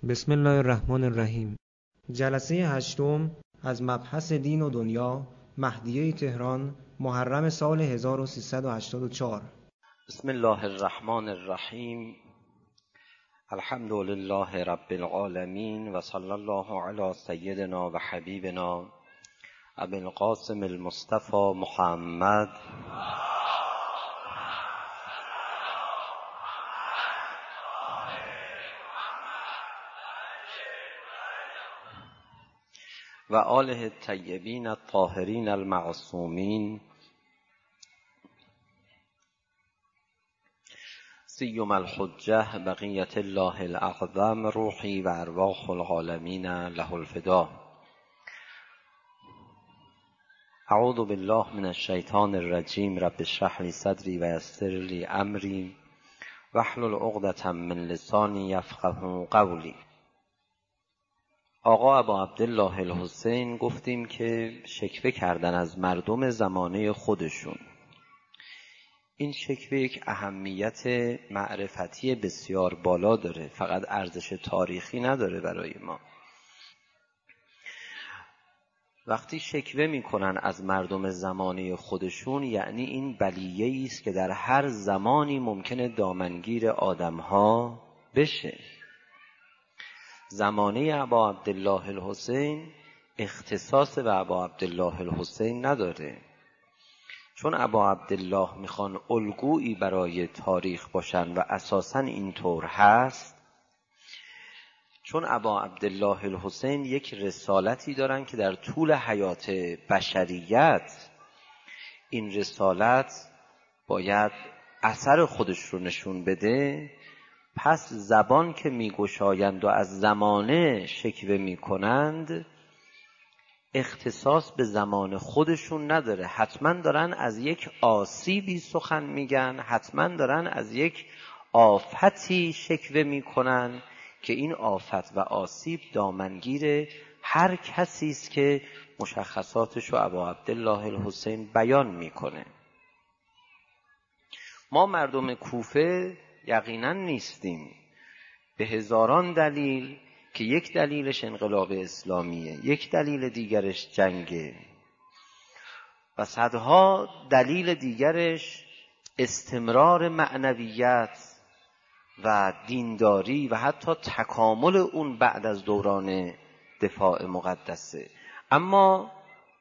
بسم الله الرحمن الرحیم. جلسه هشتم از مبحث دین و دنیا، مهدیه تهران، محرم سال 1384. بسم الله الرحمن الرحیم. الحمد لله رب العالمین و صلی الله علی سیدنا و حبیبنا ابی القاسم المصطفى محمد و آله الطیبین الطاهرین المعصومین سیما الحجة بقیة الله الاعظم روحی و ارواح العالمین له الفدا. اعوذ بالله من الشیطان الرجیم. رب اشرح لی صدری و یسر لی امری واحلل عقدة من لسانی یفقهوا قولی. آقا ابا عبدالله الحسین گفتیم که شکوه کردن از مردم زمانه خودشون. این شکوه یک اهمیت معرفتی بسیار بالا داره، فقط ارزش تاریخی نداره برای ما. وقتی شکوه میکنن از مردم زمانه خودشون، یعنی این بلیه‌ای است که در هر زمانی ممکنه دامنگیر آدم‌ها بشه. زمانه ابا عبدالله الحسین اختصاص به ابا عبدالله الحسین نداره، چون ابا عبدالله میخوان الگویی برای تاریخ باشن و اساساً اینطور هست. چون ابا عبدالله الحسین یک رسالتی دارن که در طول حیات بشریت این رسالت باید اثر خودش رو نشون بده، پس زبان که میگشایند و از زمانه شکوه میکنند اختصاص به زمان خودشون نداره. حتما دارن از یک آسیبی سخن میگن، حتما دارن از یک آفتی شکوه میکنن که این آفت و آسیب دامنگیر هر کسی است که مشخصاتش رو ابا عبدالله الحسین بیان میکنه. ما مردم کوفه یقینا نیستیم، به هزاران دلیل، که یک دلیلش انقلاب اسلامیه، یک دلیل دیگرش جنگه و صدها دلیل دیگرش استمرار معنویت و دینداری و حتی تکامل اون بعد از دوران دفاع مقدسه. اما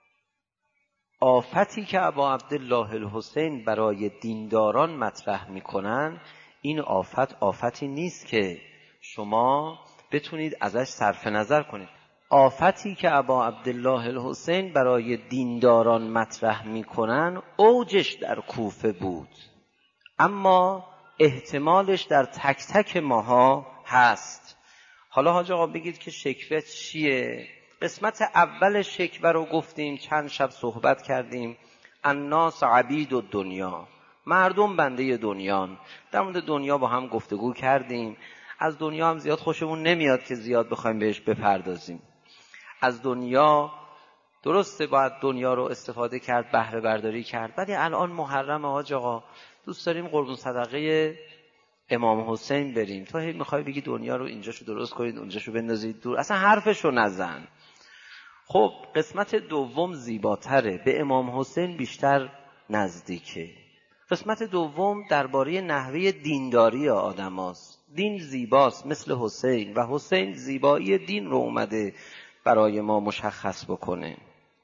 آفتی که ابا عبدالله الحسین برای دینداران مطرح میکنن، این آفتی نیست که شما بتونید ازش صرف نظر کنید. آفتی که ابا عبدالله الحسین برای دینداران مطرح میکنن اوجش در کوفه بود، اما احتمالش در تک تک ماها هست. حالا حاج آقا بگید که شکوه چیه؟ قسمت اول شکوه رو گفتیم، چند شب صحبت کردیم. الناس عبید الدنیا، مردم بنده دنیان. در مورد دنیا با هم گفتگو کردیم. از دنیا هم زیاد خوشمون نمیاد که زیاد بخوایم بهش بپردازیم. از دنیا درسته باید دنیا رو استفاده کرد، بهره برداری کرد، ولی الان محرم حاج آقا، دوست داریم قربون صدقه امام حسین بریم، تو هی میخوای بگی دنیا رو اینجاشو درست کنید اونجاشو بندازید دور، اصلا حرفشو نزن. خب قسمت دوم زیباتره، به امام حسین بیشتر نزدیکه. قسمت دوم درباره نحوه دینداری آدم هاست. دین زیباست مثل حسین، و حسین زیبایی دین رو اومده برای ما مشخص بکنه.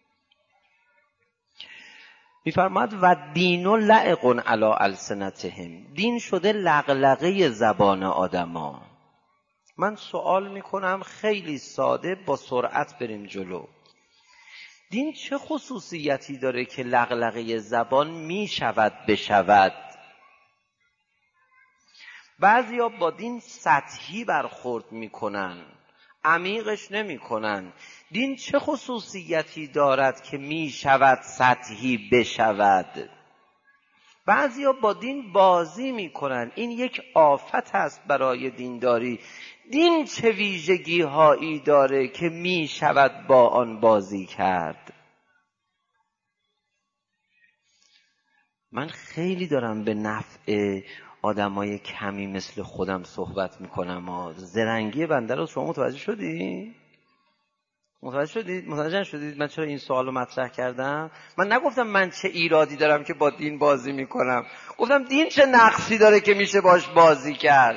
میفرماد و دین لعق علی السنتهم، دین شده لغلغه زبان آدما. من سوال میکنم خیلی ساده، با سرعت بریم جلو. دین چه خصوصیتی داره که لغلغه زبان میشود بشود؟ بعضیا با دین سطحی برخورد میکنن، عمیقش نمیکنن. دین چه خصوصیتی دارد که میشود سطحی بشود؟ بعضیا با دین بازی میکنن. این یک آفت است برای دینداری. دین چه ویژگی هایی داره که میشود با آن بازی کرد؟ من خیلی دارم به نفع آدمای کمی مثل خودم صحبت میکنم. زرنگی بنده رو شما متوجه شدی؟ متوجه نشدید من چرا این سوال رو مطرح کردم؟ من نگفتم من چه ایرادی دارم که با دین بازی میکنم، گفتم دین چه نقصی داره که میشه باش بازی کرد.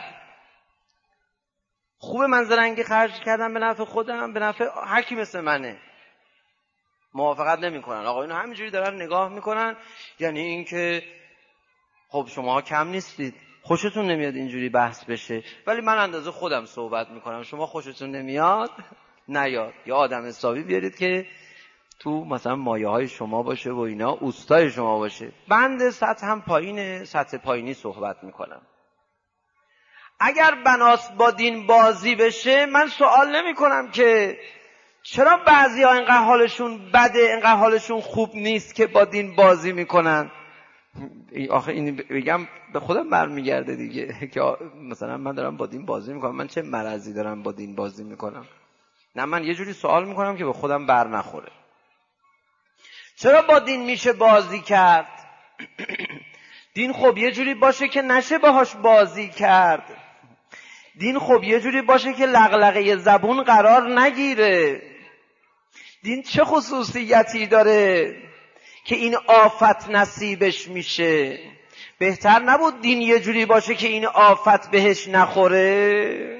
خوبه من زرنگی خرج کردم به نفع خودم، به نفع هر کی مثل منه. موافقت نمیکنن آقا، اینو همینجوری دارن نگاه میکنن، یعنی این که خب شما کم نیستید، خوشتون نمیاد اینجوری بحث بشه، ولی من اندازه خودم صحبت میکنم، شما خوشتون نمیاد نیاد، یا آدم حسابی بیارید که تو مثلا مایه های شما باشه و اینا، اوستای شما باشه. بند سطح هم پایینه، سطح پایینی صحبت میکنم. اگر بناست با دین بازی بشه، من سوال نمی کنم که چرا بعضی ها اینقدر حالشون بده، اینقدر حالشون خوب نیست که با دین بازی میکنن. آخه این بگم به خودم برمیگرده دیگه که مثلا من دارم با دین بازی میکنم، من چه مرضی دارم با دین بازی میکنم؟ نه، من یه جوری سوال میکنم که به خودم بر نخوره. چرا با دین میشه بازی کرد؟ دین خب یه جوری باشه که نشه باهاش بازی کرد. دین خب یه جوری باشه که لغلغه زبون قرار نگیره. دین چه خصوصیتی داره که این آفت نصیبش میشه؟ بهتر نبود دین یه جوری باشه که این آفت بهش نخوره؟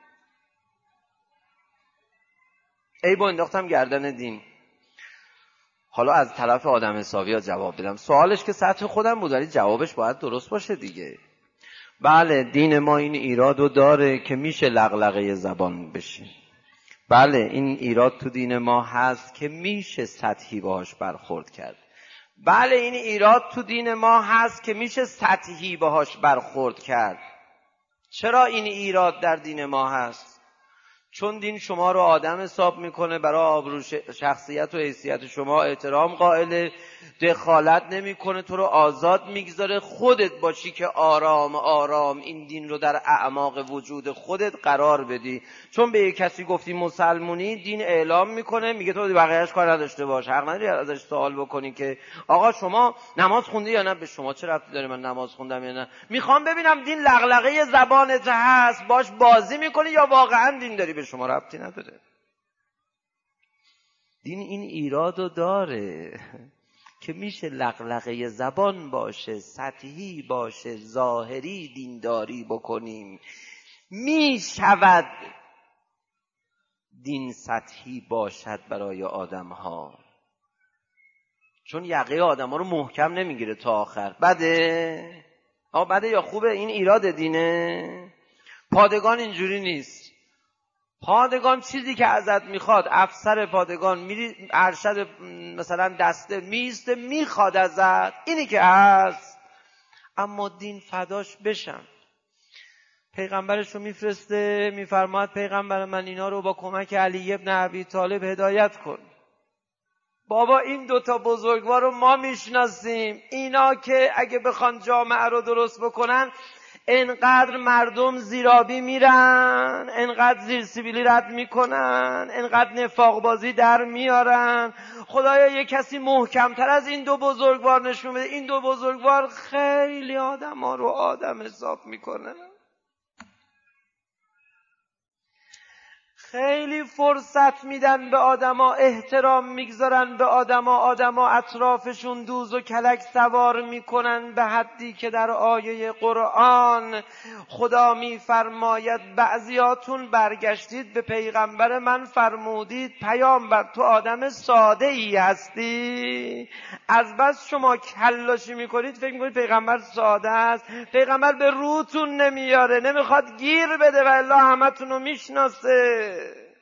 ای با انداختم گردن دین. حالا از طرف آدم حسابی ها جواب بدم. سوالش که سطح خودم بود، ولی جوابش باید درست باشه دیگه. بله، دین ما این ایرادو داره که میشه لغلغه زبان بشه. بله، این ایراد تو دین ما هست که میشه سطحی باهاش برخورد کرد. بله، این ایراد تو دین ما هست که میشه سطحی باهاش برخورد کرد. چرا این ایراد در دین ما هست؟ چون دین شما رو آدم حساب میکنه، برای آبرو شخصیت و حیثیت شما احترام قائله، دخالت نمیکنه، تو رو آزاد میگذاره خودت باشی که آرام آرام این دین رو در اعماق وجود خودت قرار بدی. چون به یک کسی گفتی مسلمونی، دین اعلام میکنه، میگه تو بقیه‌اش کار نداشته باش، حق نداری ازش سوال بکنی که آقا شما نماز خوندی یا نه. به شما چه ربطی داره من نماز خوندم یا نه؟ میخوام ببینم دین لغلغه زبانت هست باش بازی میکنی یا واقعا دین داری. به شما ربطی نداره. دین این ایرادو داره که میشه لغلغه زبان باشه، سطحی باشه، ظاهری دینداری بکنیم. میشود دین سطحی باشد برای آدم ها، چون یقه آدم ها رو محکم نمیگیره تا آخر. بده؟ بده یا خوبه؟ این ایراد دینه. پادگان اینجوری نیست. پادگان چیزی که ازت میخواد، افسر پادگان میری ارشد مثلا دسته میسته میخواد ازت، اینی که هست. اما دین فداش بشم، پیغمبرش رو میفرسته، میفرماد پیغمبر من اینا رو با کمک علی ابن ابی طالب هدایت کن. بابا این دوتا بزرگوار رو ما میشناسیم، اینا که اگه بخوان جامعه رو درست بکنن انقدر مردم زیرابی میرن، انقدر زیر سیبیلی رد میکنن، انقدر نفاق بازی در میارن. خدایا یک کسی محکمتر از این دو بزرگوار نشون بده. این دو بزرگوار خیلی آدم ها رو آدم حساب میکنن، خیلی فرصت میدن به آدما، احترام میگذارن به آدما اطرافشون دوز و کلک سوار میکنن، به حدی که در آیه قرآن خدا میفرماید بعضیاتون برگشتید به پیغمبر من فرمودید پیامبر تو آدم ساده ای هستی، از بس شما کلاشی میکنید فکر میکنید پیغمبر ساده است. پیغمبر به روتون نمیاره، نمیخواد گیر بده و الا همتون رو میشناسه.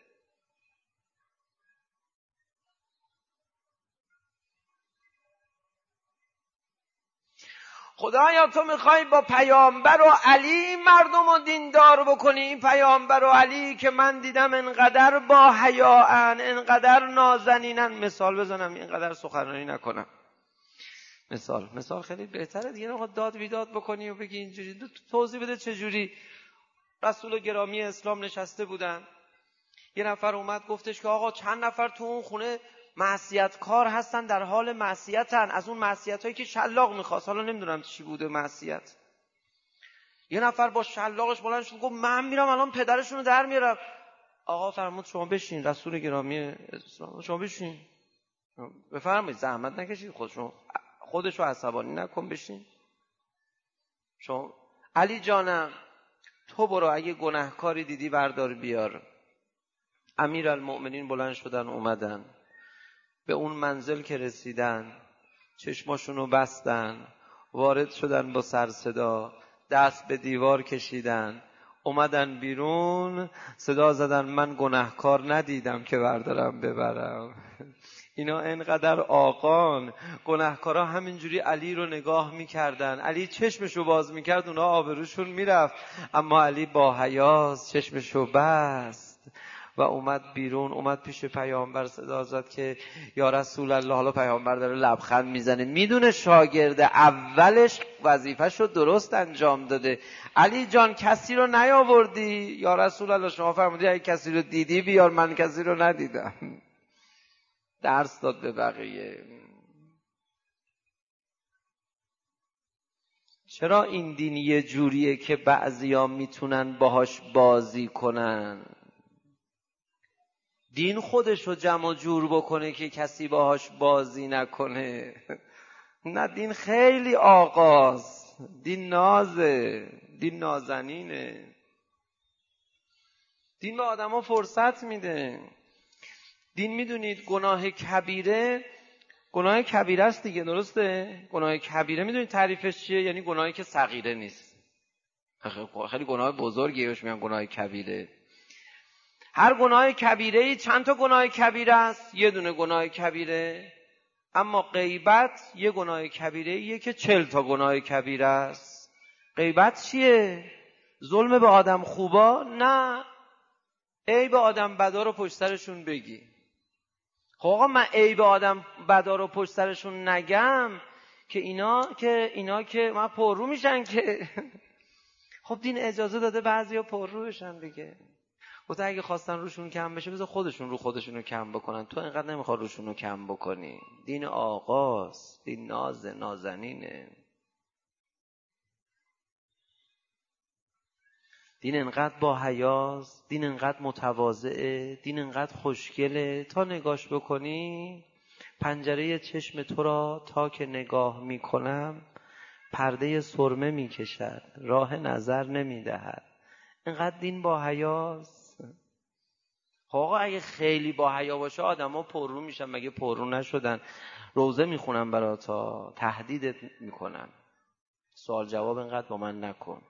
خدایا تو میخوای با پیامبر و علی مردم رو دیندار بکنی. این پیامبر و علی که من دیدم انقدر با حیاءن، انقدر نازنینن. مثال بزنم اینقدر سخنرانی نکنم. مثال خیلی بهتره دیگه. نمیخواد داد بیداد بکنی و بگی اینجوری. توضیح بده چجوری. رسول گرامی اسلام نشسته بودن، یه نفر اومد گفتش که آقا چند نفر تو اون خونه معصیت کار هستن، در حال معصیتن، از اون معصیت هایی که شلاق میخواست، حالا نمیدونم چی بوده معصیت. یه نفر با شلاقش بلند شد گفت من میرم الان پدرشون رو در میارم. آقا فرمود شما بشین، رسول گرامی اسلام شما بشین، بفرمایید، زحمت نکشید، خودشو عصبانی نکن، بشین. شما علی جانم تو برو، اگه گناهکاری دیدی بردار بیار. امیرالمؤمنین بلند شدن اومدن، به اون منزل که رسیدن چشماشونو بستن، وارد شدن با سر صدا، دست به دیوار کشیدن، اومدن بیرون، صدا زدن من گناهکار ندیدم که بردارم ببرم. اینا انقدر آقان، گناهکارا همینجوری علی رو نگاه میکردن، علی چشمشو باز میکرد اونا آبروشون میرفت، اما علی با حیاس چشمشو بست و اومد بیرون، اومد پیش پیامبر، صدا زد که یا رسول الله. حالا پیامبر داره لبخند میزنه، میدونه شاگرد اولش وظیفه‌شو درست انجام داده. علی جان کسی رو نیاوردی؟ یا رسول الله شما فرمودی اگه کسی رو دیدی بیار، من کسی رو ندیدم. درس داد به بقیه. چرا این دین یه جوریه که بعضیا میتونن باهاش بازی کنن؟ دین خودش رو جمع جور بکنه که کسی باهاش بازی نکنه. نه، دین خیلی آغاز، دین نازه، دین نازنینه، دین به آدم ها فرصت میده. دین میدونید گناه کبیره است دیگه، درسته؟ گناه کبیره میدونید تعریفش چیه؟ یعنی گناهی که صغیره نیست. خیلی گناه بزرگیه بهش میگن گناه کبیره. هر گناه کبیره‌ای چند تا گناه کبیره است؟ یه دونه گناه کبیره. اما غیبت یه گناه کبیره‌ایه که 40 تا گناه کبیره است. غیبت چیه؟ ظلم به آدم خوبا؟ نه، عیب آدم بدا رو پشت سرشون بگی. خب آقا من عیب آدم بدا رو پشت سرشون نگم که اینا که من پررو میشن که. خب دین اجازه داده بعضیا پررو بشن دیگه. گفت اگه خواستن روشون کم بشه بذار خودشون رو خودشونو کم بکنن، تو اینقدر نمیخواد روشونو کم بکنی. دین آغاز، دین نازنینه. دین انقدر با حیاست، دین انقدر متواضعه، دین انقدر خوشگله، تا نگاش بکنی پنجره چشم تو را تا که نگاه میکنم پرده سرمه میکشد، راه نظر نمیدهد. انقدر دین با حیاست. آقا اگه خیلی با حیا باشه آدما پررو میشن، مگه پررو نشدن؟ روزه میخونن براتا، تهدیدت میکنن، سوال جواب انقدر با من نکن.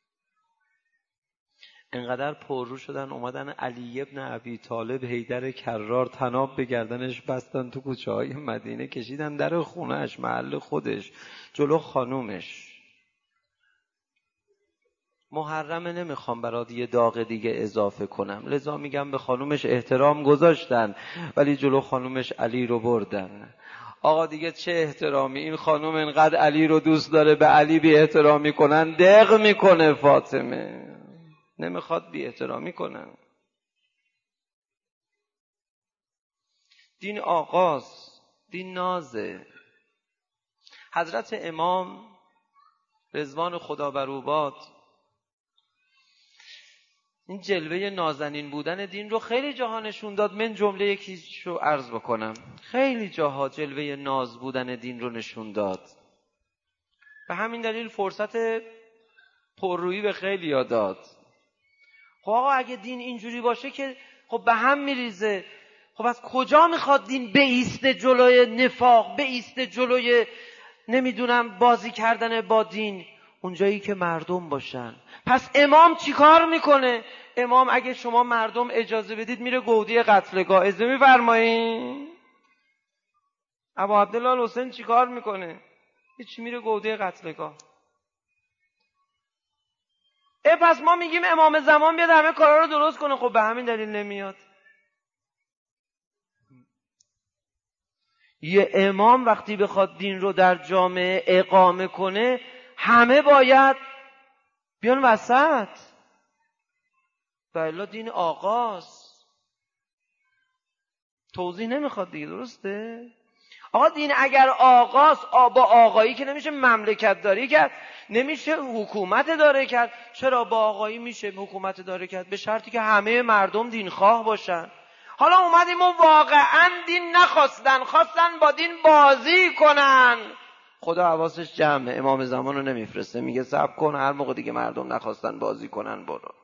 انقدر پررو شدن اومدن علی ابن ابی طالب حیدر کرار طناب به گردنش بستن، تو کوچه های مدینه کشیدن در خونهش، محل خودش، جلو خانومش. محرمه، نمیخوام برات یه داغ دیگه اضافه کنم، لذا میگم به خانومش احترام گذاشتن ولی جلو خانومش علی رو بردن. آقا دیگه چه احترامی؟ این خانوم انقدر علی رو دوست داره، به علی بی احترامی کنن دق میکنه. فاطمه نمیخواد بی احترامی کنن. دین آغاز، دین نازه. حضرت امام رضوان خدا بر او باد این جلوه نازنین بودن دین رو خیلی جاها نشون داد. من جمله یکیشو عرض بکنم. خیلی جاها جلوه ناز بودن دین رو نشون داد. به همین دلیل فرصت پررویی به خیلی ها داد. خب آقا اگه دین اینجوری باشه که خب به هم میریزه. خب از کجا میخواد دین بایسته جلوی نفاق، بایسته جلوی نمیدونم بازی کردن با دین؟ اونجایی که مردم باشن. پس امام چی کار میکنه؟ امام اگه شما مردم اجازه بدید میره گودی قتلگاه. اجازه میفرمایید؟ ابا عبدالله حسین چی کار میکنه؟ هیچ، میره گودی قتلگاه. پس ما میگیم امام زمان بیاد همه کارا رو درست کنه. خب به همین دلیل نمیاد. یه امام وقتی بخواد دین رو در جامعه اقامه کنه همه باید بیان وسط، والا دین آغاز. توضیح نمیخواد دیگه، درسته؟ آقا دین اگر آقاست، با آقایی که نمیشه مملکت داری کرد، نمیشه حکومت داره کرد. چرا با آقایی میشه حکومت داره کرد؟ به شرطی که همه مردم دینخواه باشن. حالا اومدیم و واقعا دین نخواستن، خواستن با دین بازی کنن. خدا حواسش جمعه، امام زمان رو نمیفرسته، میگه صبر کن، هر موقع دیگه مردم نخواستن بازی کنن برو.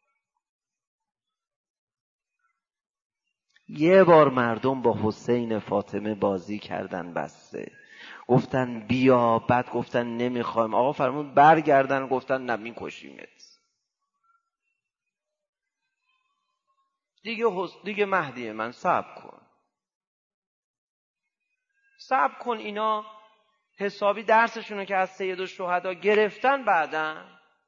یه بار مردم با حسین فاطمه بازی کردن، بسته گفتن بیا، بعد گفتن نمیخوایم، آقا فرمود برگردن، گفتن نه میکشیمت. دیگه مهدی من صبر کن. اینا حسابی درسشونو که از سید الشهدا گرفتن. بعدن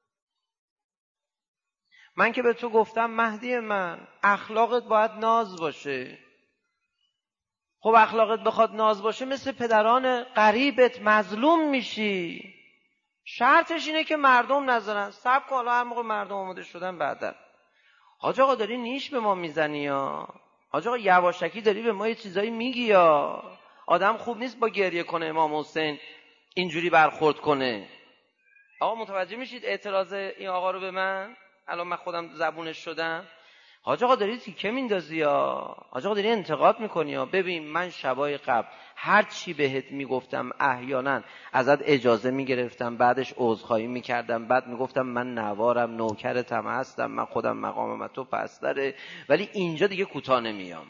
من که به تو گفتم مهدی من اخلاقت باید ناز باشه. خب اخلاقت بخواد ناز باشه مثل پدران قریبت مظلوم میشی. شرطش اینه که مردم نذارن. صبر کن، حالا هر موقع مردم آماده شدن بعدن. حاج آقا داری نیش به ما میزنی یا حاج آقا یواشکی داری به ما یه چیزایی میگی یا آدم خوب نیست با گریه کنه امام حسین اینجوری برخورد کنه. آقا متوجه میشید اعتراض این آقا رو به من؟ الان من خودم زبونش شدم. حاج آقا داری تیکه میندازی یا حاج آقا داری انتقاد میکنی یا ببین من شبای قبل هر چی بهت میگفتم احیانا ازت اجازه میگرفتم، بعدش عذرخواهی میکردم، بعد میگفتم من نوارم، نوکرتم هستم، من خودم مقامم تو پستره، ولی اینجا دیگه کوتاه نمیام.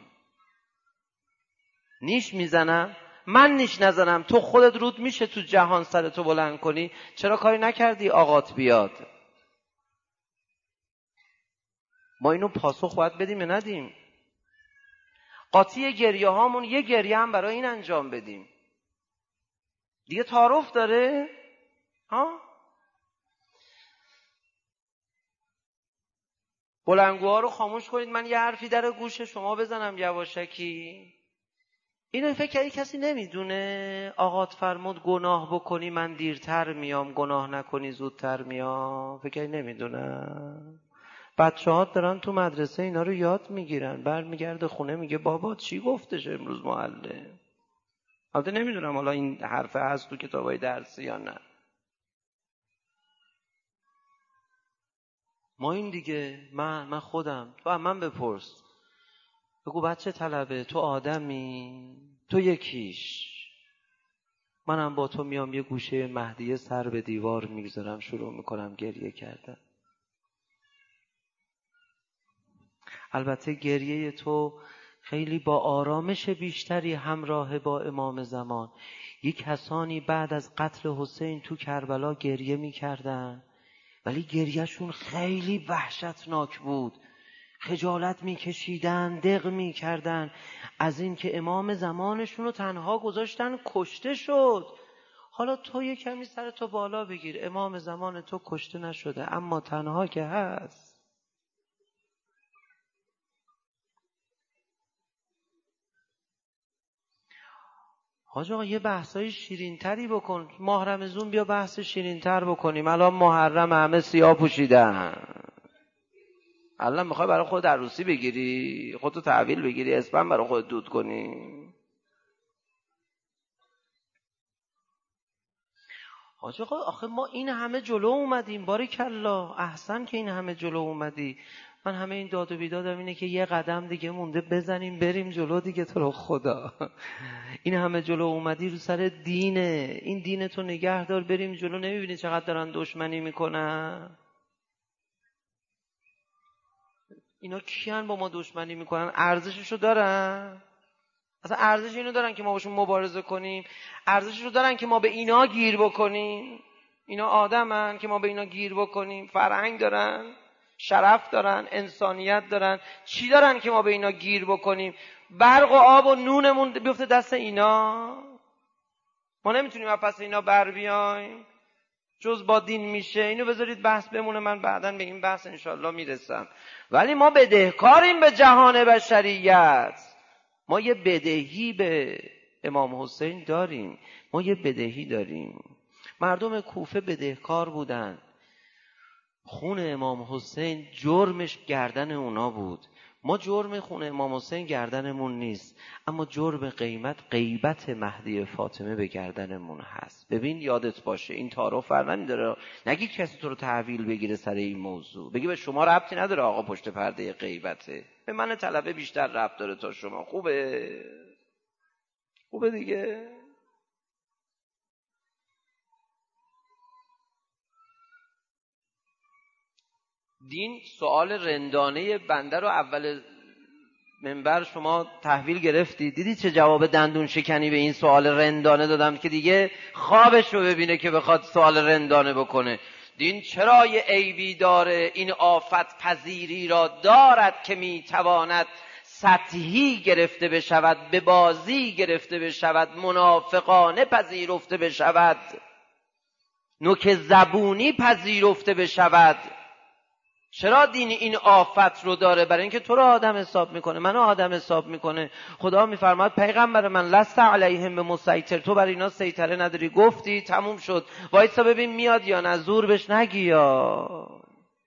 نیش میزنم، من نیش نزنم، تو خودت رود میشه تو جهان سرتو بلند کنی، چرا کاری نکردی آقات بیاد؟ ما اینو پاسخ باید بدیم یا ندیم؟ قاطی گریه هامون یه گریه هم برای این انجام بدیم. دیگه تعارف داره؟ ها؟ بلنگوها رو خاموش کنید، من یه حرفی در گوش شما بزنم یواشکی. اینو فکر کردی کسی نمیدونه؟ آقات فرمود گناه بکنی من دیرتر میام، گناه نکنی زودتر میام. فکر کردی نمیدونه؟ بچه‌ها دارن تو مدرسه اینا رو یاد میگیرن، برمیگرده خونه میگه بابا چی گفتش امروز معلم؟ البته نمیدونم حالا این حرفه هست تو کتابای درسی یا نه. ما این دیگه من خودم، تو من بپرس، بگو بچه طلبه تو آدمی، تو یکیش، منم با تو میام یه گوشه مهدیه سر به دیوار میگذارم، شروع میکنم گریه کردن. البته گریه تو خیلی با آرامش بیشتری همراه با امام زمان. یک کسانی بعد از قتل حسین تو کربلا گریه میکردن، ولی گریهشون خیلی وحشتناک بود. خجالت میکشیدن، دق میکردن از این که امام زمانشون رو تنها گذاشتن کشته شد. حالا تو یه کمی سرتو بالا بگیر، امام زمان تو کشته نشده اما تنها که هست. حاج آقا یه بحثای شیرین تری بکن، ماه رمضان بیا بحث شیرین تر بکنیم. الان محرم همه سیاه پوشیدن، الان میخوای برای خود عروسی بگیری، خودتو تحویل بگیری، اسپم برای خود دود کنی. حاج آقا آخه ما این همه جلو اومدیم، باریکلا احسن که این همه جلو اومدی. من همه این داد و بیدادم اینه که یه قدم دیگه مونده بزنیم بریم جلو دیگه، تو رو خدا. این همه جلو اومدی رو سر دینه، این دینتو نگه دار بریم جلو. نمیبینی چقدر دارن دشمنی میکنن؟ اینا کیان با ما دشمنی میکنن؟ ارزششو دارن؟ اصلا ارزش اینو دارن که ما باشون مبارزه کنیم؟ ارزششو دارن که ما به اینا گیر بکنیم؟ اینا آدمن که ما به اینا گیر بکنیم؟ فرهنگ دارن، شرف دارن، انسانیت دارن، چی دارن که ما به اینا گیر بکنیم؟ برق و آب و نونمون بیفته دست اینا؟ ما نمیتونیم از پس اینا بر بیایم جز با دین میشه. اینو بذارید بحث بمونه، من بعداً به این بحث انشالله میرسم. ولی ما بدهکاریم به جهان بشریت. ما یه بدهی به امام حسین داریم، ما یه بدهی داریم. مردم کوفه بدهکار بودن، خون امام حسین جرمش گردن اونا بود. ما جرم خون امام حسین گردنمون نیست، اما جرم غیبت مهدی فاطمه به گردنمون هست. ببین یادت باشه این تعارف فرمانی داره، نگی کسی تو رو تحویل بگیره سر این موضوع، بگی به شما ربطی نداره آقا پشت پرده غیبته، به من طلبه بیشتر ربط داره تا شما. خوبه دیگه. دین سوال رندانه بنده رو اول منبر شما تحویل گرفتی، دیدی چه جواب دندون شکنی به این سوال رندانه دادم که دیگه خوابش رو ببینه که بخواد سوال رندانه بکنه. دین چرا یه عیبی داره؟ این آفت پذیری را دارد که میتواند سطحی گرفته بشود، به بازی گرفته بشود، منافقانه پذیرفته بشود، نوک زبونی پذیرفته بشود. چرا دین این آفت رو داره؟ برای اینکه تو رو آدم حساب میکنه، منو آدم حساب میکنه. خدا میفرماد پیغمبر من لست علیهم بمسیطر، تو بر اینا سیطره نداری. گفتی تموم شد، وایسا ببین میاد یا نه، زور بهش نگی. یا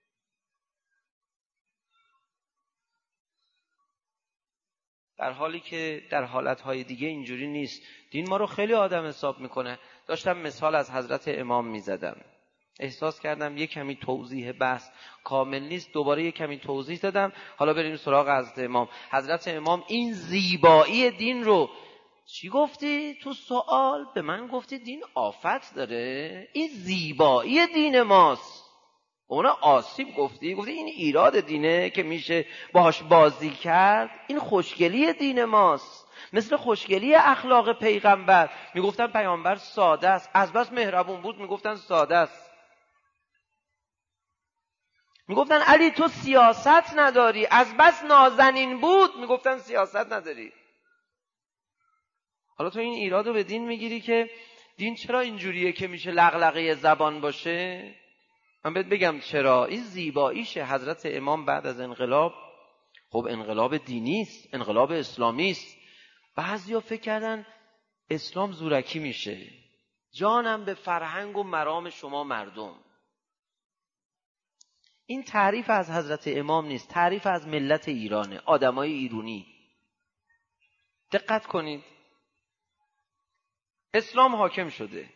در حالی که در حالتهای دیگه اینجوری نیست. دین ما رو خیلی آدم حساب میکنه. داشتم مثال از حضرت امام میزدم، احساس کردم یک کمی توضیح بحث کامل نیست، دوباره یک کمی توضیح دادم. حالا بریم سراغ حضرت امام. حضرت امام این زیبایی دین رو چی گفتی؟ تو سوال به من گفتی دین آفت داره، این زیبایی دین ماست. اونا آسیب گفتی این ایراد دینه که میشه باهاش بازی کرد. این خوشگلی دین ماست، مثل خوشگلی اخلاق پیغمبر. میگفتن پیامبر ساده است، از بس مهربون بود میگفتن ساده است. میگفتن علی تو سیاست نداری، از بس نازنین بود میگفتن سیاست نداری. حالا تو این ایرادو به دین میگیری که دین چرا اینجوریه که میشه لغلقه زبان باشه؟ من بهت بگم چرا. این زیباییشه. حضرت امام بعد از انقلاب، خب انقلاب دینی است، انقلاب اسلامی است، بعضیا فکر کردن اسلام زورکی میشه. جانم به فرهنگ و مرام شما مردم. این تعریف از حضرت امام نیست، تعریف از ملت ایرانه، آدمای ایرانی. دقت کنید، اسلام حاکم شده،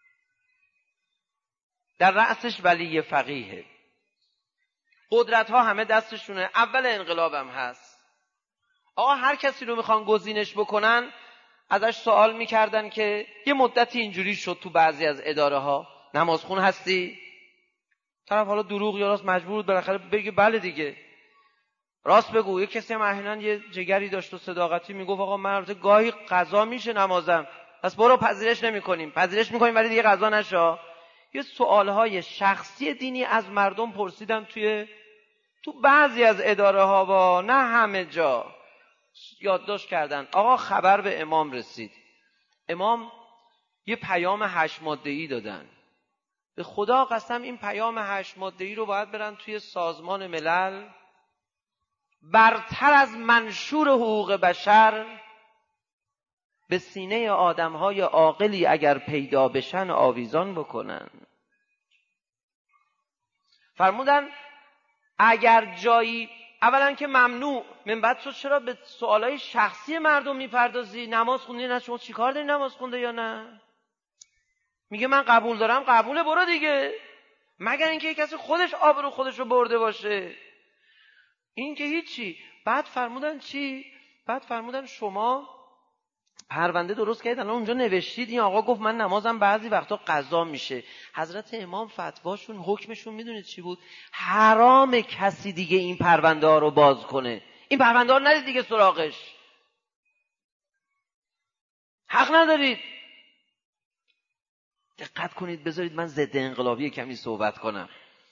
در رأسش ولی فقیه، قدرت ها همه دستشونه، اول انقلابم هست. آقا هر کسی رو میخوان گزینش بکنن ازش سوال میکردن که یه مدتی اینجوری شد تو بعضی از اداره ها، نمازخون هستی؟ طرف حالا دروغ یا راست مجبور بود بالاخره بگه بله دیگه، راست بگو. یه کسی هم احیانا یه جگری داشت و صداقتی میگفت آقا من البته گاهی قضا میشه نمازم، پس برو پذیرش نمیکنیم، پذیرش میکنیم ولی دیگه قضا نشه. یه سوالهای شخصی دینی از مردم پرسیدن تو بعضی از اداره ها، با نه همه جا. یادداشت کردن. آقا خبر به امام رسید، امام یه پیام 8 ماده‌ای دادن. به خدا قسم این پیام 8 ماده‌ای رو باید برن توی سازمان ملل، برتر از منشور حقوق بشر، به سینه آدم‌های عاقلی اگر پیدا بشن آویزان بکنن. فرمودن اگر جایی، اولا که ممنوع، من بعد تو چرا به سوالای شخصی مردم میپردازی؟ نماز خوندی نه؟ شما چی کار داری نماز خونده یا نه؟ میگه من قبول دارم، قبوله، برو دیگه، مگر اینکه کسی خودش آبرو خودش رو برده باشه. این که هیچی. بعد فرمودن چی؟ بعد فرمودن شما پرونده درست کردید، الان اونجا نوشتید این آقا گفت من نمازم بعضی وقتا قضا میشه. حضرت امام فتواشون، حکمشون میدونید چی بود؟ حرام کسی دیگه این پرونده ها رو باز کنه. این پرونده ها رو ندید دیگه سراغش، حق ندارید. دقت کنید، بذارید من ضد انقلابی کمی صحبت کنم.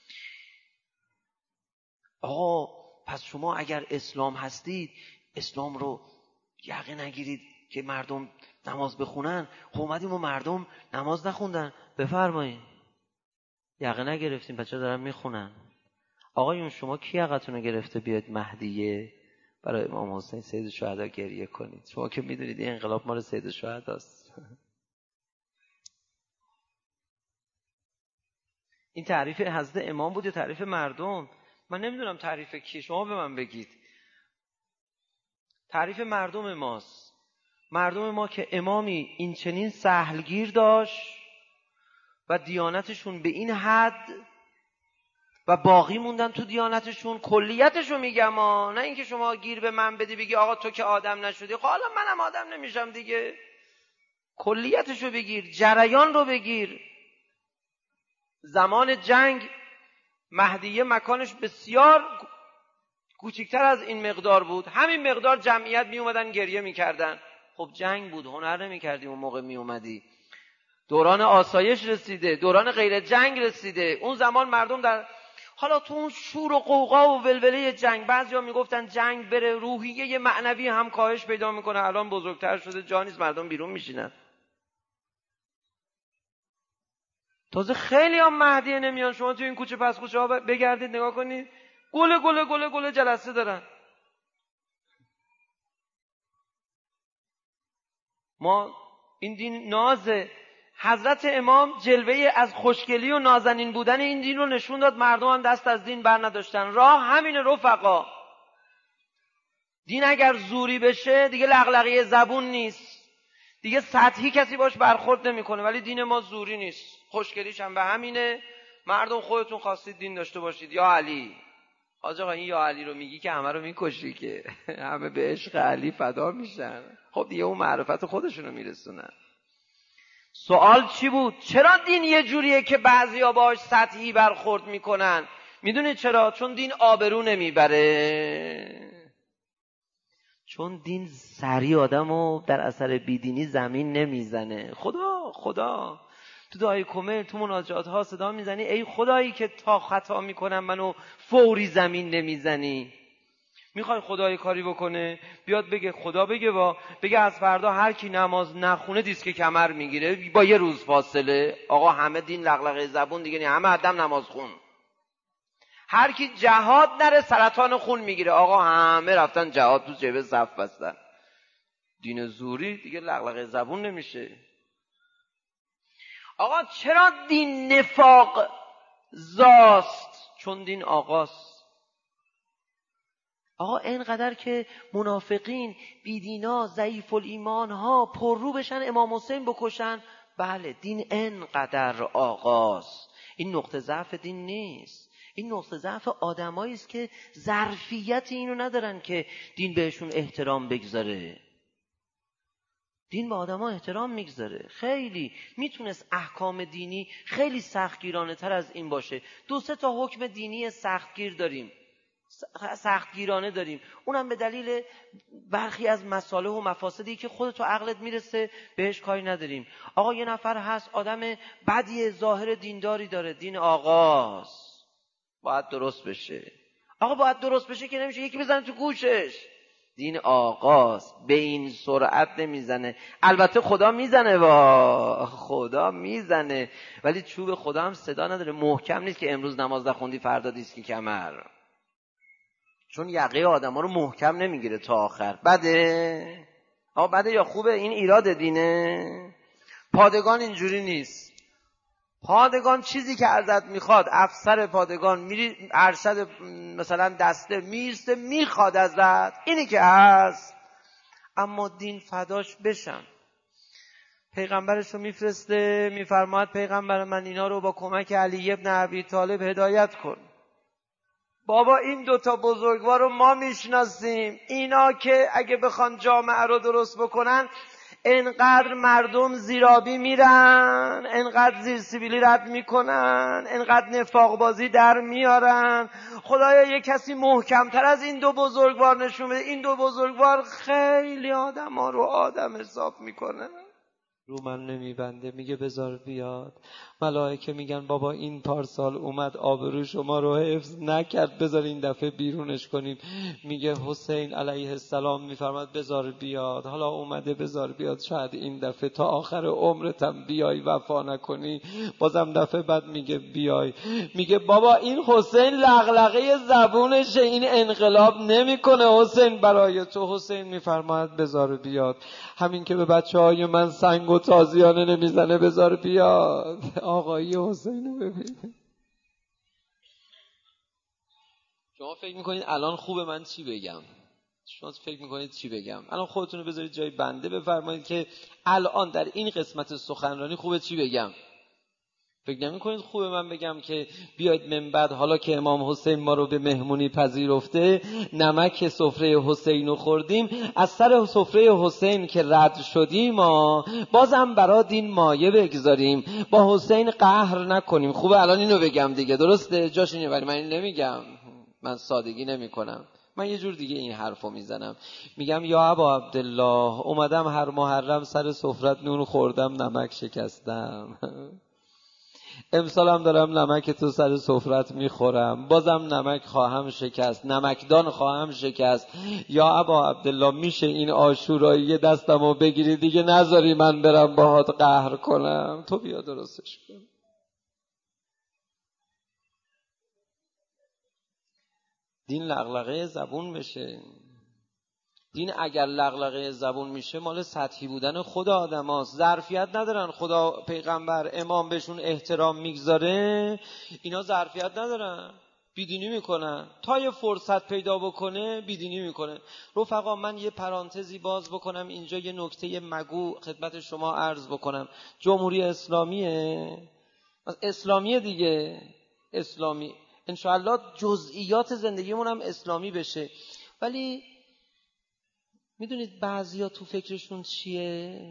آقا پس شما اگر اسلام هستید، اسلام رو یقه نگیرید که مردم نماز بخونن. خب اومدیم و مردم نماز نخوندن، بفرمایید یقه نگرفتیم، بچه دارن میخونن. آقایون شما کی یقتون رو گرفته بیاد مهدیه برای امام حسین سید الشهدا گریه کنید؟ شما که میدونید این انقلاب مال سید الشهداست. این تعریف حضرت امام بود یا تعریف مردم؟ من نمیدونم تعریف کی، شما به من بگید. تعریف مردم ماست. مردم ما که امامی این چنین سهلگیر داشت و دیانتشون به این حد و باقی موندن تو دیانتشون. کلیتشو میگم نه اینکه شما گیر به من بدی بگی آقا تو که آدم نشدی، خب حالا منم آدم نمیشم دیگه. کلیتشو بگیر، جریان رو بگیر. زمان جنگ مهدیه مکانش بسیار کوچکتر از این مقدار بود، همین مقدار جمعیت می اومدن گریه میکردن. خب جنگ بود، هنر نمیکردی اون موقع می اومدی. دوران آسایش رسیده، دوران غیر جنگ رسیده. اون زمان مردم در حالا تو اون شور و قوقا و ولوله جنگ، بعضیا میگفتن جنگ بره روحیه معنوی هم کاهش پیدا میکنه. الان بزرگتر شده جا نیست، مردم بیرون میشینن. تازه خیلی هم مهدیه نمیان. شما تو این کوچه پس کوچه ها بگردید نگاه کنید، گله گله گله گله جلسه دارن. ما این دین نازه. حضرت امام جلوه از خوشگلی و نازنین بودن این دین رو نشون داد، مردم هم دست از دین بر نداشتن. راه همین رفقا. دین اگر زوری بشه دیگه لغلغه زبون نیست، دیگه سطحی کسی باش برخورد نمیکنه. ولی دین ما زوری نیست، خوشگلیش هم به همینه. مردم خودتون خواستید دین داشته باشید. یا علی، آقا این یا علی رو میگی که همه رو میکشی، که همه به عشق علی فدا میشن. خب دیگه اون معرفت خودشونو میرسونن. سوال چی بود؟ چرا دین یه جوریه که بعضیا باش سطحی برخورد میکنن؟ میدونید چرا؟ چون دین آبرو نمیبره. چون دین سری آدمو در اثر بیدینی زمین نمیزنه. خدا تو دعای کمل تو مناجات ها صدا میزنی ای خدایی که تا خطا میکنم منو فوری زمین نمیزنی. میخوای خدای کاری بکنه بیاد بگه خدا بگه از فردا هر کی نماز نخونه دیسک کمر میگیره با یه روز فاصله. آقا همه دین لغلغه زبون دیگه همه آدم نماز خون. هر کی جهاد نره سرطان خون میگیره. آقا همه رفتن جهاد، تو جبه صف بستن. دین زوری دیگه لغلغه زبون نمیشه. آقا چرا دین نفاق زاست؟ چون دین آقاست. آقا اینقدر که منافقین، بیدینا، ضعیف الایمان ها پررو بشن امام حسین بکشن، بله دین اینقدر آقاست. این نقطه ضعف دین نیست، این نقطه ضعف آدمایی است که ظرفیت اینو ندارن که دین بهشون احترام بگذاره. دین به آدما احترام میگذاره. خیلی میتونست احکام دینی خیلی سختگیرانه تر از این باشه. 2-3 تا حکم دینی سختگیرانه داریم، اونم به دلیل برخی از مصالح و مفاسدی که خودت و عقلت میرسه بهش کاری نداریم. آقا یه نفر هست آدم بدی، ظاهر دینداری داره، دین آقاست، باید درست بشه. آقا باید درست بشه که نمیشه یکی بزنه تو گوشش. دین آقاست، به این سرعت نمیزنه. البته خدا میزنه، خدا میزنه، ولی چوب خدا هم صدا نداره، محکم نیست که امروز نماز نخوندی فردا دیسک کمر. چون یقه آدم ها رو محکم نمیگیره تا آخر. بده؟ آقا بده یا خوبه؟ این ایراد دینه. پادگان اینجوری نیست. پادگان چیزی که ازت میخواد، افسر پادگان میری ارشد مثلا دسته میرسه میخواد ازت، اینی که هست. اما دین فداش بشم، پیغمبرش رو میفرسته، میفرماید پیغمبر من اینا رو با کمک علی ابن ابی طالب هدایت کن. بابا این 2 تا بزرگوار رو ما میشناسیم، اینا که اگه بخوان جامعه رو درست بکنن انقدر مردم زیرابی میرن، انقدر زیر سیبیلی رد میکنن، انقدر نفاق بازی در میارن. خدایا یه کسی محکمتر از این 2 بزرگوار نشون بده. این 2 بزرگوار خیلی آدم ها رو آدم حساب میکنن. رو من نمیبنده، میگه بذار بیاد. ملائکه میگن بابا این پارسال اومد آبرو شما رو حفظ نکرد، بذار این دفعه بیرونش کنیم. میگه حسین علیه السلام میفرماد بذار بیاد. حالا اومده بذار بیاد، شاید این دفعه تا آخر عمرتم بیای وفا نکنی. بازم دفعه بعد میگه بیای. میگه بابا این حسین لغلغه زبونشه، این انقلاب نمیکنه حسین برای تو. حسین میفرماد بذار بیاد. همین که به بچه‌های من سنگ و تازیانه نمیزنه بذار بیاد. آقای حسین رو ببینید. شما فکر میکنید الان خوبه من چی بگم؟ شما فکر میکنید چی بگم؟ الان خودتون رو بذارید جای بنده، بفرمایید که الان در این قسمت سخنرانی خوبه چی بگم؟ فکر نمی‌کنید خوبه من بگم که بیاید من بعد حالا که امام حسین ما رو به مهمونی پذیرفته، نمک سفره حسین رو خوردیم، از سر سفره حسین که رد شدیم بازم برای دین مایه بگذاریم، با حسین قهر نکنیم. خوبه الان اینو بگم دیگه، درسته؟ جاش اینه، ولی من این نمیگم، من سادگی نمی‌کنم. من یه جور دیگه این حرفو میزنم، میگم یا ابا عبدالله، اومدم هر محرم سر سفرت نون خوردم، نمک شکستم. امسال هم دارم نمک تو سر سفرت میخورم، بازم نمک خواهم شکست، نمکدان خواهم شکست. یا ابا عبدالله میشه این عاشورایی دستمو بگیری دیگه، نذاری من برم باهات قهر کنم، تو بیا درستش کن. دین لغلغه زبون بشه. دین اگر لغلغه زبون میشه مال سطحی بودن خود آدم هاست. ظرفیت ندارن، خدا پیغمبر امام بهشون احترام میگذاره، اینا ظرفیت ندارن، بیدینی میکنن. تا یه فرصت پیدا بکنه بیدینی میکنه. رفقا من یه پرانتزی باز بکنم اینجا، یه نکته مگو خدمت شما عرض بکنم. جمهوری اسلامیه دیگه، اسلامی انشاءالله جزئیات زندگیمون هم اسلامی بشه. ولی میدونید بعضیا تو فکرشون چیه؟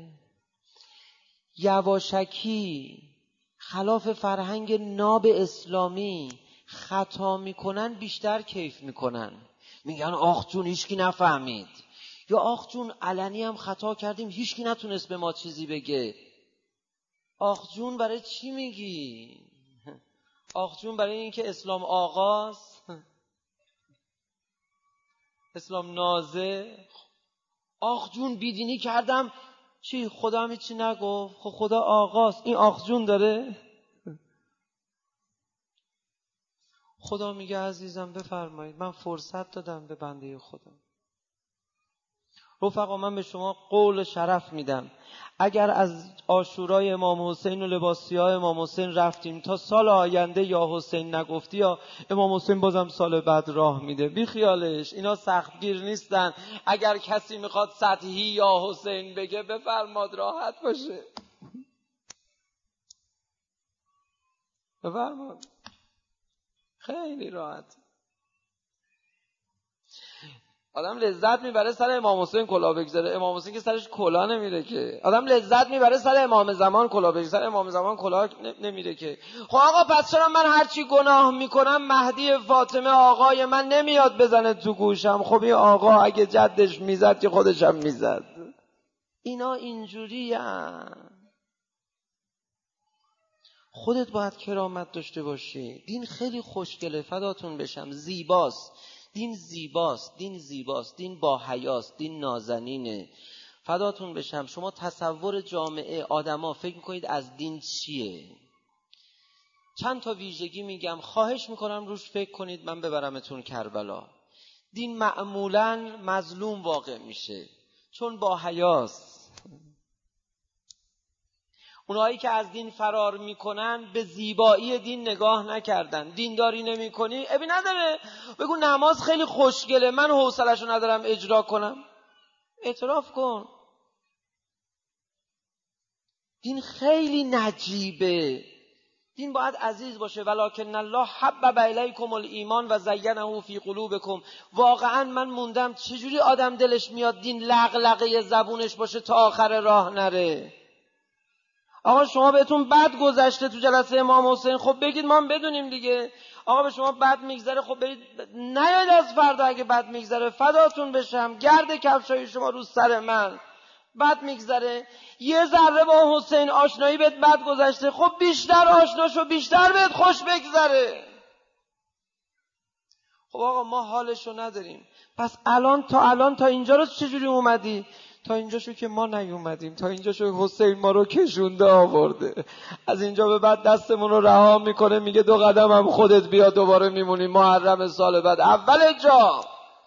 یواشکی خلاف فرهنگ ناب اسلامی خطا میکنن، بیشتر کیف میکنن. میگن آخ جون هیچکی نفهمید، یا آخ جون علنی هم خطا کردیم هیچکی نتونست به ما چیزی بگه. آخ جون برای چی میگی؟ آخ جون برای اینکه اسلام آغاز، اسلام نازه. آخ جون بیدینی کردم، چی خدا هم چی نگفت؟ خب خدا آغاز، این آخ جون داره؟ خدا میگه عزیزم بفرمایید، من فرصت دادم به بنده خدا. رفقا من به شما قول شرف میدم، اگر از عاشورای امام حسین و لباسیای امام حسین رفتیم تا سال آینده یا حسین نگفتی یا امام حسین بازم سال بعد راه میده، بی خیالش، اینا سختگیر نیستن. اگر کسی میخواد سطحی یا حسین بگه بفرماد، راحت باشه، بفرماد، خیلی راحت. آدم لذت میبره سر امام حسین کلاه بگذاره، امام حسین که سرش کلاه نمیره که. آدم لذت میبره سر امام زمان کلاه بگذاره، سر امام زمان کلاه نمیره که. خب آقا پس چرا من هرچی گناه میکنم مهدی فاطمه آقای من نمیاد بزنه تو گوشم؟ خب این آقا اگه جدش میزد که خودش هم میزد. اینا اینجوریه. خودت باید کرامت داشته باشی. دین خیلی خوشگله، فداتون بشم، زیباست. دین زیباست، دین زیباست، دین با حیاست، دین نازنینه. فداتون بشم. شما تصور جامعه آدما فکر میکنید از دین چیه؟ چند تا ویژگی میگم، خواهش میکنم روش فکر کنید، من ببرمتون کربلا. دین معمولاً مظلوم واقع میشه چون با حیاست. اونایی که از دین فرار میکنن به زیبایی دین نگاه نکردن. دینداری نمی کنی ابی نداره، بگو نماز خیلی خوشگله، من حوصله‌شو ندارم اجرا کنم. اعتراف کن دین خیلی نجیبه. دین باید عزیز باشه. ولکن الله حبب الیکم الایمان و زینه فی قلوبکم. واقعا من موندم چجوری آدم دلش میاد دین لغلغه زبونش باشه تا آخر راه نره. آقا شما بهتون بد گذشته تو جلسه امام حسین، خب بگید ما هم بدونیم دیگه. آقا به شما بد میگذره، خب برید نیاید از فردا اگه بد میگذره، فداتون بشم، گرد کفشای شما رو سر من. بد میگذره، یه ذره با حسین آشنایی بهت بد گذشته، خب بیشتر آشنا شو، بیشتر بهت خوش بگذره. خب آقا ما حالشو نداریم، پس الان تا اینجا رو چجوری اومدی؟ تا اینجا شو که ما نیومدیم، تا اینجا شو حسین ما رو کشونده آورده، از اینجا به بعد دستمون رو رها میکنه، میگه 2 قدم هم خودت بیا، دوباره میمونی محرم سال بعد اول جا.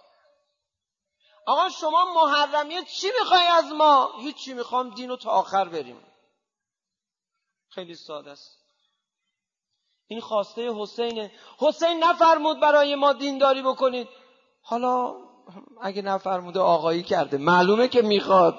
آقا شما محرمیه چی میخوای از ما؟ هیچی، میخوام دینو تا آخر بریم. خیلی ساده است. این خواسته حسینه. حسین نفرمود برای ما دینداری بکنید. حالا اگه نفرموده آقایی کرده، معلومه که میخواد.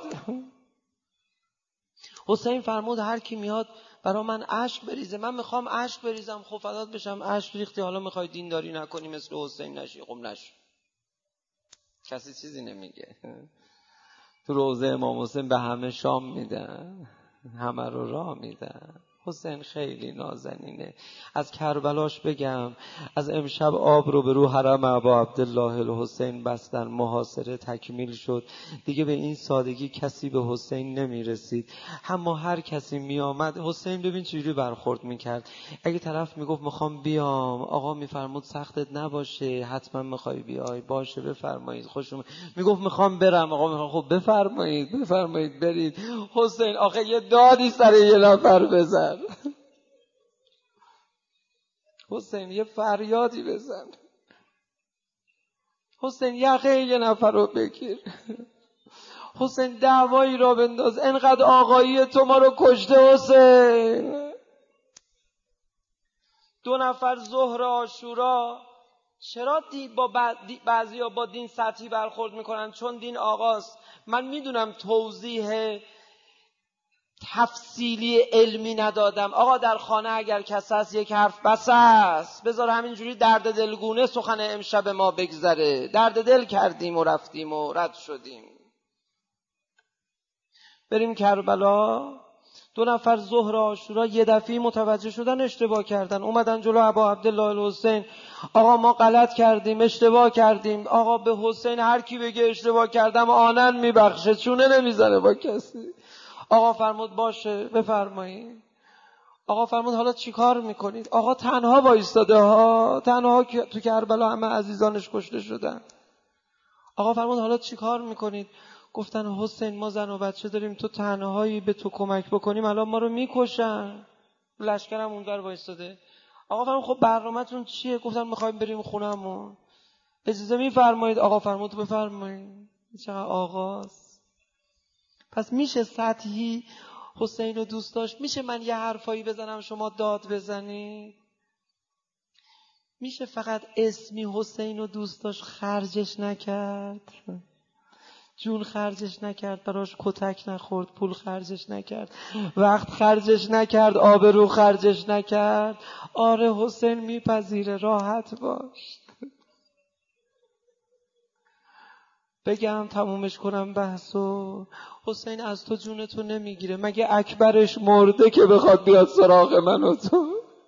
حسین فرمود هر کی میاد برا من اشک بریزه، من میخوام اشک بریزم. خب فدات بشم، اشک ریختی، حالا میخوای دینداری نکنی مثل حسین نشی؟ خب نشی. کسی چیزی نمیگه. تو روضه امام حسین به همه شام میدن، همه رو راه میدن. حسین خیلی نازنینه. از کربلاش بگم، از امشب آب رو به رو حرم ابا عبدالله الحسین بستن، محاصره تکمیل شد. دیگه به این سادگی کسی به حسین نمیرسید. اما هر کسی میآمد، حسین ببین چجوری برخورد میکرد. اگه طرف میگفت میخوام بیام، آقا میفرمود سختت نباشه، حتما میخوای بیای، باشه بفرمایید، خوشم میگفت میخوام برم، آقا میخوام، خب بفرمایید برید. حسین آخه یه دادی سر یه نفر بزن، حسین یه فریادی بزن، حسین یقه یه نفر رو بگیر، حسین دعوایی را بنداز، انقدر آقایی تو ما رو کشته حسین. 2 نفر ظهر عاشورا. چرا بعضیا با دین سطحی برخورد میکنن؟ چون دین آقاست. من میدونم توضیح تفصیلی علمی ندادم. آقا در خانه اگر کس هست یک حرف بس است، بذار همینجوری درد دلگونه سخن امشب ما بگذره. درد دل کردیم و رفتیم و رد شدیم. بریم کربلا. 2 نفر ظهر عاشورا یه دفعه متوجه شدن اشتباه کردن، اومدن جلو ابا عبدالله الحسین. آقا ما غلط کردیم، اشتباه کردیم. آقا به حسین هر کی بگه اشتباه کردم آنن میبخشه، چونه نمیزنه با کسی. آقا فرمود باشه بفرمایید. آقا فرمود حالا چی کار میکنید؟ آقا تنها وایستاده ها، تنها تو کربلا همه عزیزانش کشته شدن. آقا فرمود حالا چی کار میکنید؟ گفتن حسین ما زن و بچه داریم، تو تنهایی به تو کمک بکنیم الان ما رو میکشن. لشکرم اونور وایستاده. آقا فرمود خب برنامه‌تون چیه؟ گفتن میخوایم بریم خونمون، اجازه میفرمایید؟ آقا فرمود بفرمایید. چقدر آقاست. پس میشه سطحی حسین رو دوست داشت؟ میشه من یه حرفایی بزنم شما داد بزنید؟ میشه فقط اسمی حسین رو دوست داشت خرجش نکرد؟ جون خرجش نکرد، براش کتک نخورد، پول خرجش نکرد، وقت خرجش نکرد، آبرو خرجش نکرد. آره حسین میپذیره، راحت باش. بگم تمومش کنم بحثو. حسین از تو جونتو نمیگیره، مگه اکبرش مرده که بخواد بیاد سراغ من و تو؟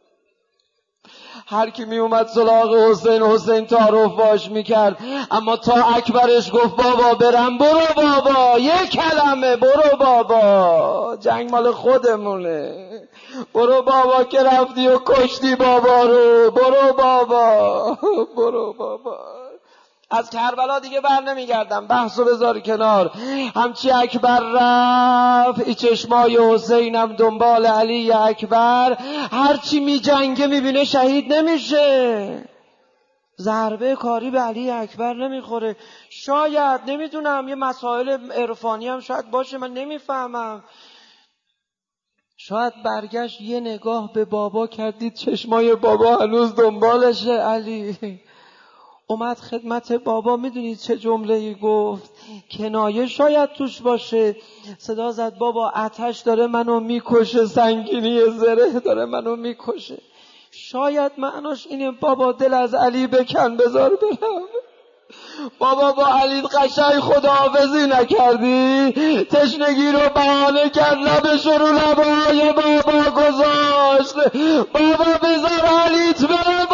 هر کی می اومد سراغ حسین، حسین تعارف باش میکرد، اما تا اکبرش گفت بابا برم، برو بابا، یک کلمه برو بابا، جنگ مال خودمونه، برو بابا که رفتی و کشتی بابا رو، برو بابا برو بابا. از کربلا دیگه بر نمیگردم، بحثو بذار کنار. همچی اکبر رفت، ای چشمای حسینم دنبال علی اکبر. هرچی می جنگه میبینه شهید نمیشه، ضربه کاری به علی اکبر نمیخوره. شاید نمیدونم، یه مسائل عرفانی هم شاید باشه، من نمیفهمم. شاید برگشت یه نگاه به بابا کردید، چشمای بابا هنوز دنبالشه. علی اومد خدمت بابا، میدونید چه جمله‌ای گفت؟ کنایه شاید توش باشه. صدا زد بابا آتش داره منو میکشه، سنگینی زره داره منو میکشه. شاید معناش اینه بابا دل از علی بکن، بذار برم. بابا با علی قشنگ خداحافظی نکردی؟ تشنگی رو بهانه کرد، لبش رو لبای بابا گذاشت. بابا بذار علیت بره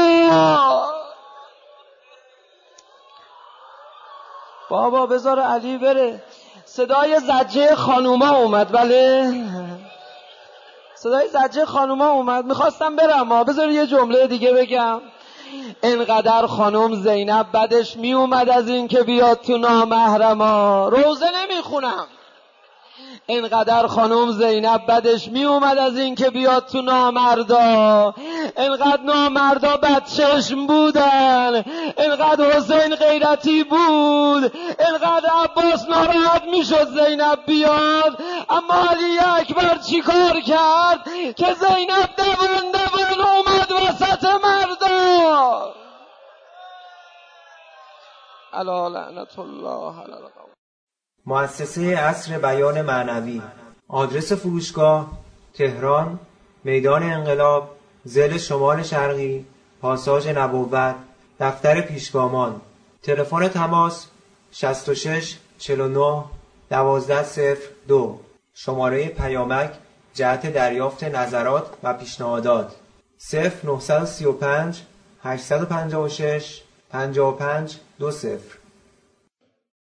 بابا بذار علی بره. صدای زجه خانوما اومد. بله صدای زجه خانوما اومد. میخواستم برم بذار یه جمله دیگه بگم. انقدر خانم زینب بدش می اومد از این که بیاد تو نامحرما. روزه نمیخونم. انقدر خانم زینب بدش می اومد از این که بیاد تو نامردا. انقدر نامردا بدچشم بودن، انقدر حسین غیرتی بود، انقدر عباس ناراحت می شد زینب بیاد. اما علی اکبر چی کار کرد که زینب دوان اومد وسط مردا. الا لعنت الله علی القوم. مؤسسه عصر بیان معنوی. آدرس فروشگاه: تهران، میدان انقلاب، ضلع شمال شرقی، پاساژ نبوت، دفتر پیشگامان. تلفن تماس 66 49 1202. شماره پیامک جهت دریافت نظرات و پیشنهادات 0935 856 55 20.